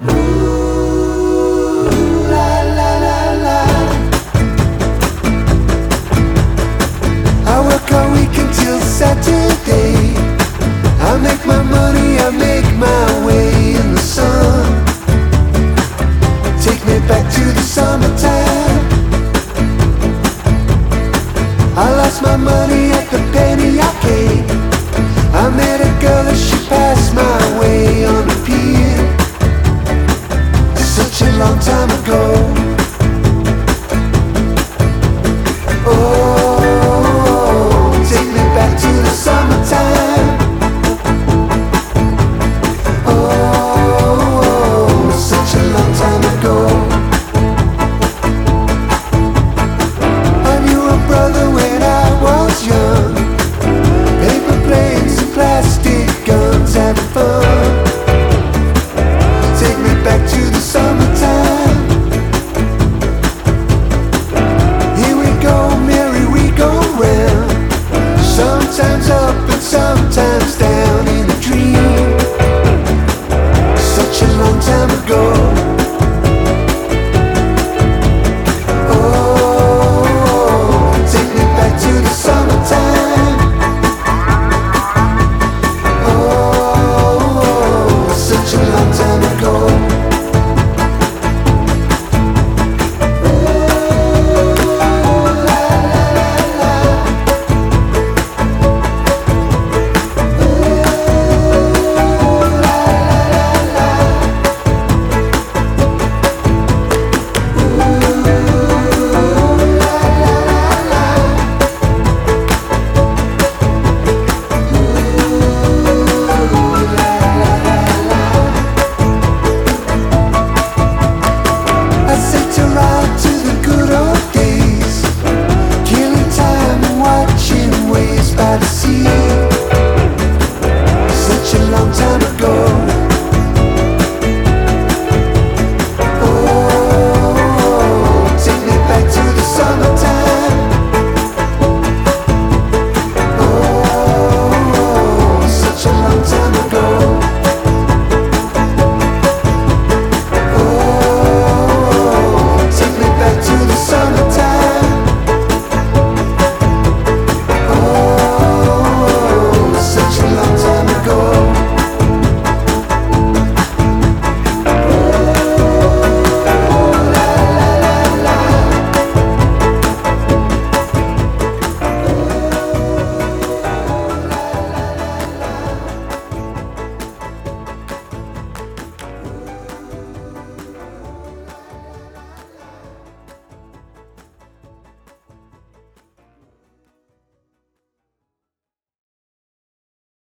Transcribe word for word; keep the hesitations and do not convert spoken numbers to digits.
Saturday, I make my money, I make my way in the sun. Take me back to the summertime. I lost my money at the penny arcade. I met a girl as she passed my way on the pier. Such a long time ago. Sometimes up and sometimes down in a dream. Such a long time ago. Oh, take me back to the summertime. Oh, such a long time ago.